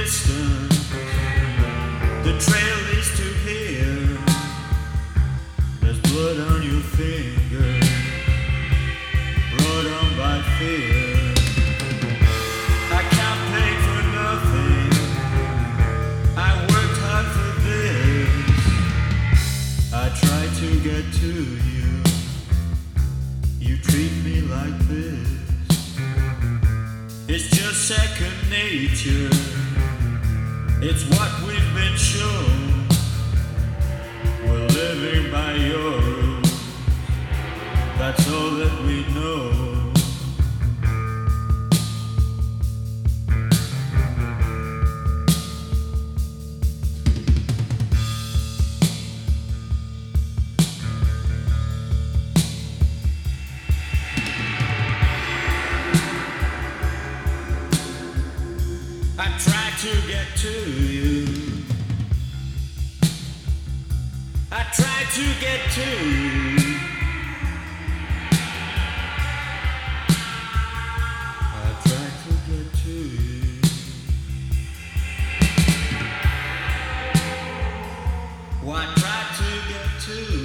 distance. The trail leads to here. There's blood on your finger, brought on by fear. I can't pay for nothing. I worked hard for this. I try to get to you. You treat me like this. It's just second nature. It's what we've been shown. We're living by your rules. That's all that we know. I try to get to you. I try to get to you. I try to get to you. Well, I try to get to you.